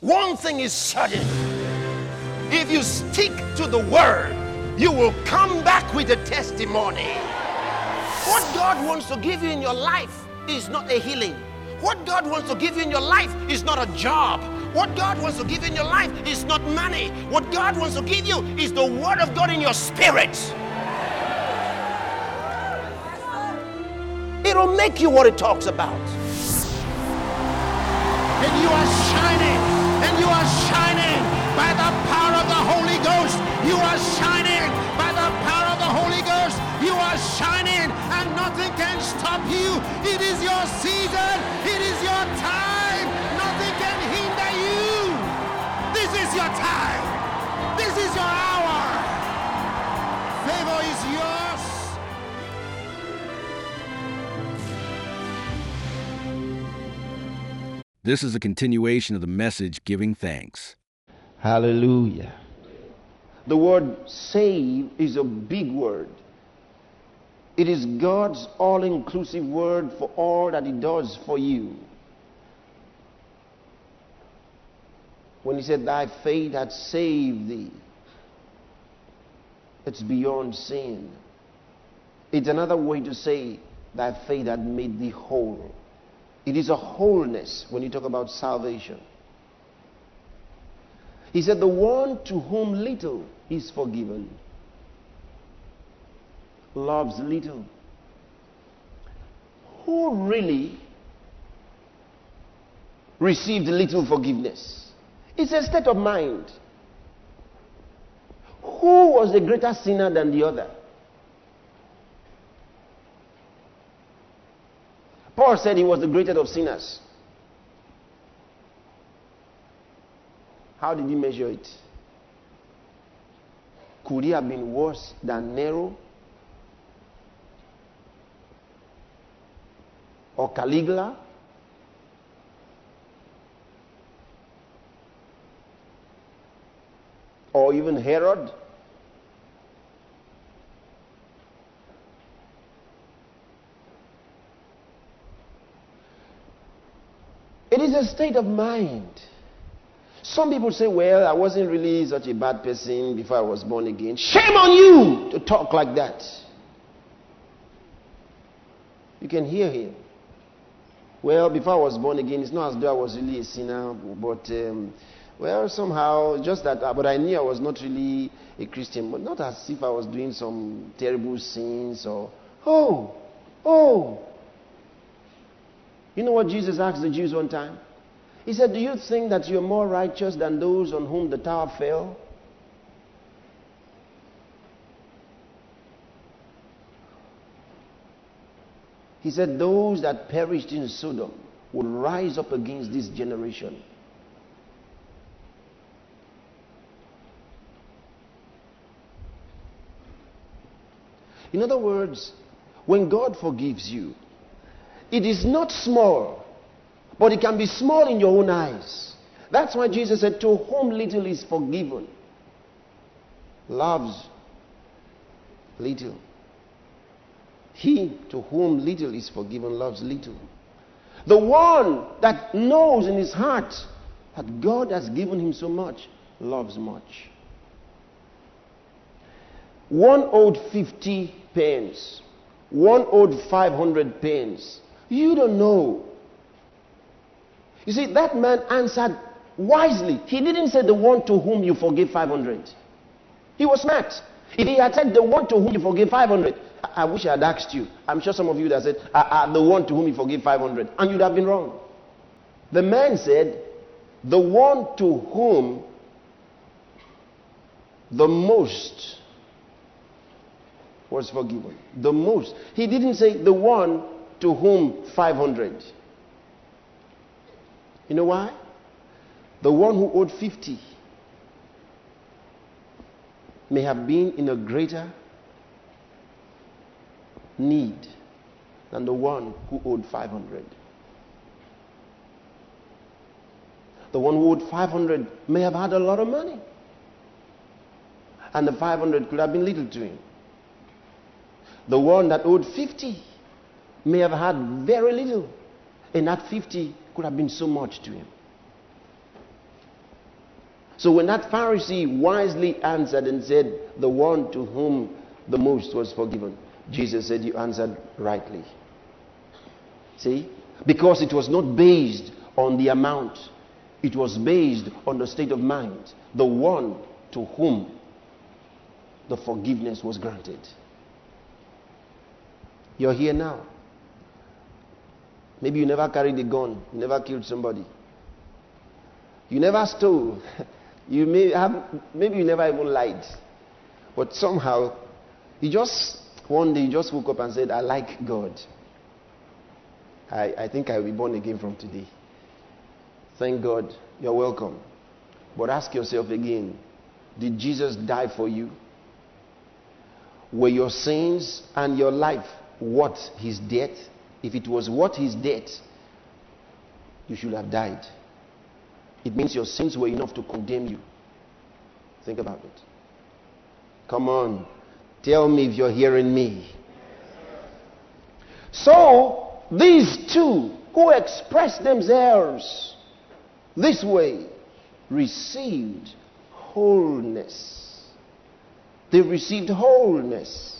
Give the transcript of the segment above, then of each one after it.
One thing is certain. If you stick to the word, you will come back with a testimony. What God wants to give you in your life is not a healing. What God wants to give you in your life is not a job. What God wants to give you in your life is not money. What God wants to give you is the word of God in your spirit. It'll make you what it talks about. And you are shining. And you are shining by the power of the Holy Ghost. You are shining by the power of the Holy Ghost. You are shining and nothing can stop you. It is your season. It is your time. Nothing can hinder you. This is your time. This is your hour. Favor is yours. This is a continuation of the message, Giving Thanks. Hallelujah. The word save is a big word. It is God's all-inclusive word for all that He does for you. When He said, thy faith hath saved thee, it's beyond sin. It's another way to say, thy faith hath made thee whole. It is a wholeness when you talk about salvation. He said, the one to whom little is forgiven loves little. Who really received little forgiveness? It's a state of mind. Who was a greater sinner than the other? Paul said he was the greatest of sinners. How did he measure it? Could he have been worse than Nero? Or Caligula? Or even Herod? It is a state of mind. Some people say, well, I wasn't really such a bad person before I was born again. Shame on you to talk like that. You can hear him. Well, before I was born again, it's not as though I was really a sinner, but, well, somehow, just that, but I knew I was not really a Christian, but not as if I was doing some terrible sins or, oh. You know what Jesus asked the Jews one time? He said, do you think that you're more righteous than those on whom the tower fell? He said, those that perished in Sodom will rise up against this generation. In other words, when God forgives you, it is not small, but it can be small in your own eyes. That's why Jesus said, to whom little is forgiven, loves little. He to whom little is forgiven loves little. The one that knows in his heart that God has given him so much loves much. One owed 50 pence. One owed 500 pence. You don't know. You see, that man answered wisely. He didn't say the one to whom you forgave 500. He was smart. If he had said the one to whom you forgave 500, I wish I had asked you. I'm sure some of you that said, the one to whom you forgave 500. And you'd have been wrong. The man said, the one to whom the most was forgiven. The most. He didn't say the one to whom 500. You know why? The one who owed 50 may have been in a greater need than the one who owed 500. The one who owed 500 may have had a lot of money, and the 500 could have been little to him. The one that owed 50 may have had very little, and that 50 could have been so much to him. So when that Pharisee wisely answered and said, the one to whom the most was forgiven, Jesus said, you answered rightly. See? Because it was not based on the amount. It was based on the state of mind. The one to whom the forgiveness was granted. You're here now. Maybe you never carried a gun. You never killed somebody. You never stole. Maybe you never even lied. But somehow, one day you just woke up and said, I like God. I think I will be born again from today. Thank God. You're welcome. But ask yourself again, did Jesus die for you? Were your sins and your life worth his death? If it was worth his death, you should have died. It means your sins were enough to condemn you. Think about it. Come on. Tell me if you're hearing me. So, these two who expressed themselves this way received wholeness. They received wholeness.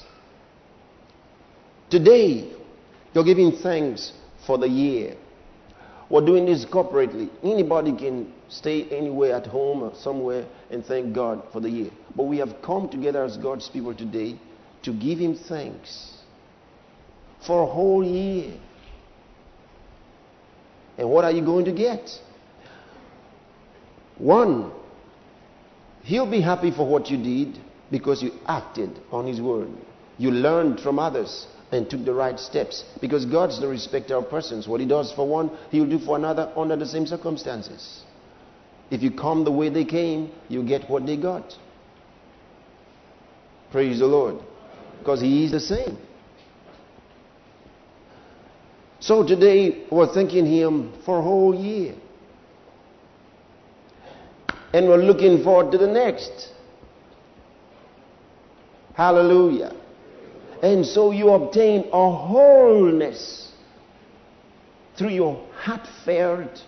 Today, you're giving thanks for the year. We're doing this corporately. Anybody can stay anywhere at home or somewhere and thank God for the year. But we have come together as God's people today to give him thanks for a whole year. And what are you going to get? One, he'll be happy for what you did because you acted on his word. You learned from others and took the right steps. Because God's the respecter of persons. What he does for one, he'll do for another under the same circumstances. If you come the way they came, you get what they got. Praise the Lord. Because he is the same. So today, we're thanking him for a whole year. And we're looking forward to the next. Hallelujah. And so you obtain a wholeness through your heartfelt,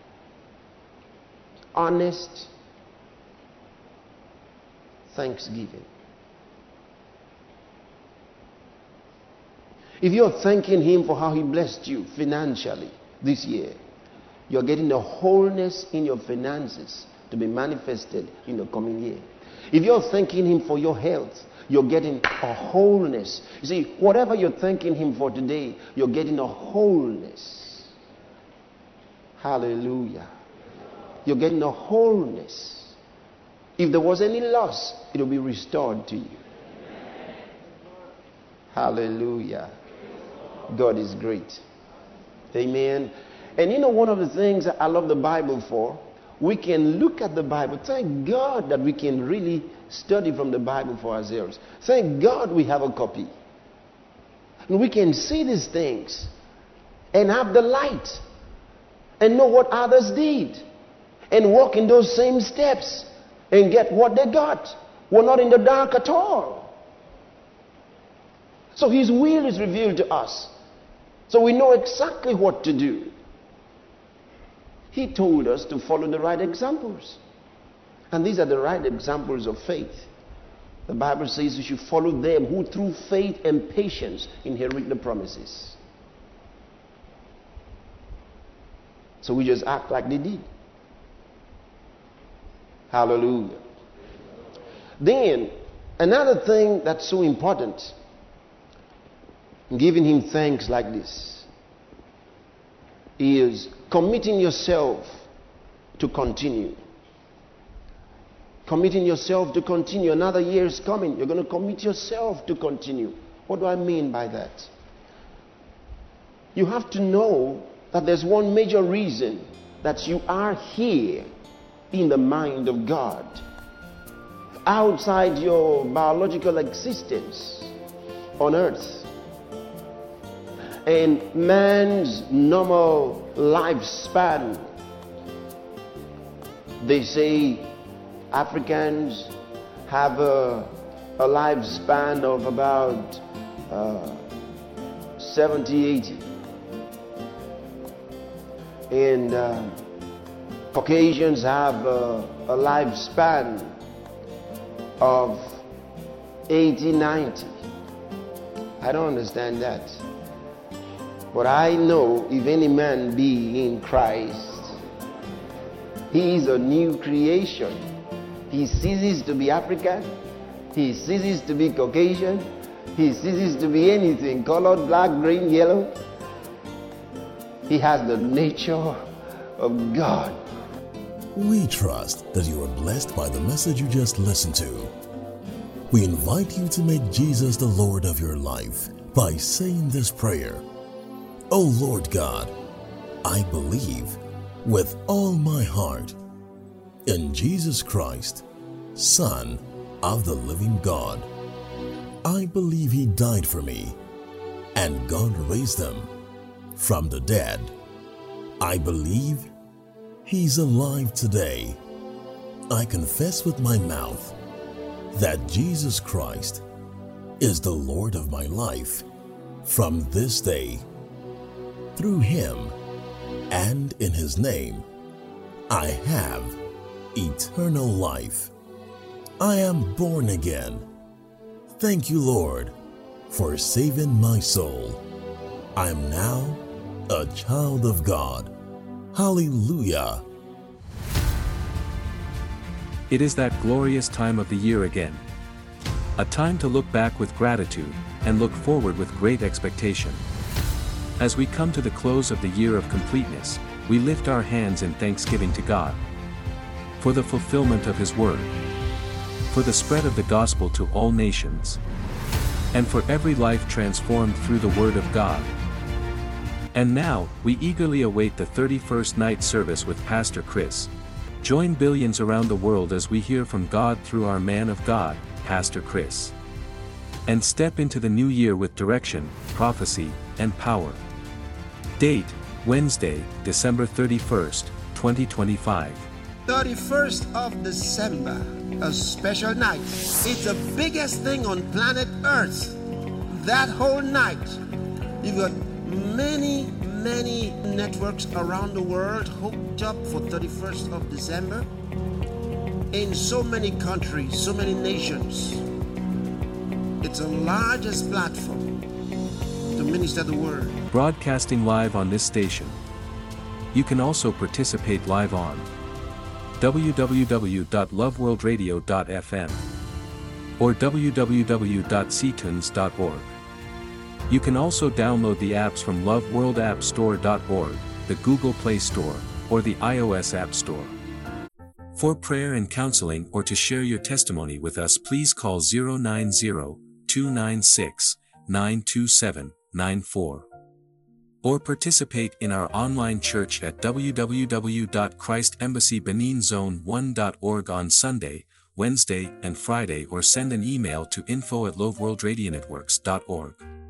honest thanksgiving. If you're thanking him for how he blessed you financially this year, you're getting a wholeness in your finances to be manifested in the coming year. If you're thanking him for your health, you're getting a wholeness. You see, whatever you're thanking him for today, you're getting a wholeness. Hallelujah. You're getting a wholeness. If there was any loss, it will be restored to you. Hallelujah. God is great. Amen. And you know, one of the things I love the Bible for, we can look at the Bible. Thank God that we can really study from the Bible for ourselves. Thank God we have a copy. And we can see these things and have the light and know what others did and walk in those same steps and get what they got. We're not in the dark at all. So his will is revealed to us. So we know exactly what to do. He told us to follow the right examples. And these are the right examples of faith. The Bible says we should follow them who through faith and patience inherit the promises. So we just act like they did. Hallelujah. Then, another thing that's so important, giving him thanks like this, is committing yourself to continue. Committing yourself to continue. Another year is coming. You're going to commit yourself to continue. What do I mean by that? You have to know that there's one major reason that you are here in the mind of God. Outside your biological existence on earth. And man's normal lifespan, they say Africans have a lifespan of about 70, 80. And Caucasians have a lifespan of 80, 90. I don't understand that. But I know if any man be in Christ, he is a new creation. He ceases to be African. He ceases to be Caucasian. He ceases to be anything, colored, black, green, yellow. He has the nature of God. We trust that you are blessed by the message you just listened to. We invite you to make Jesus the Lord of your life by saying this prayer. O Lord God, I believe with all my heart in Jesus Christ, Son of the living God. I believe He died for me and God raised Him from the dead. I believe He's alive today. I confess with my mouth that Jesus Christ is the Lord of my life from this day. Through Him and in His name, I have eternal life. I am born again. Thank you, Lord, for saving my soul. I am now a child of God. Hallelujah. It is that glorious time of the year again. A time to look back with gratitude and look forward with great expectation. As we come to the close of the year of completeness, we lift our hands in thanksgiving to God for the fulfillment of His word, for the spread of the gospel to all nations, and for every life transformed through the word of God. And now, we eagerly await the 31st night service with Pastor Chris. Join billions around the world as we hear from God through our man of God, Pastor Chris. And step into the new year with direction, prophecy, and power. Date, Wednesday, December 31st, 2025. 31st of December, a special night. It's the biggest thing on planet Earth. That whole night, you've got many networks around the world hooked up for 31st of December. In so many countries, so many nations. It's the largest platform to minister the word. Broadcasting live on this station. You can also participate live on www.loveworldradio.fm or www.ctunes.org. You can also download the apps from loveworldappstore.org, the Google Play Store, or the iOS App Store. For prayer and counseling or to share your testimony with us, please call 090-296-92794. Or participate in our online church at www.christembassybeninzone1.org on Sunday, Wednesday, and Friday, or send an email to info@loveworldradionetworks.org.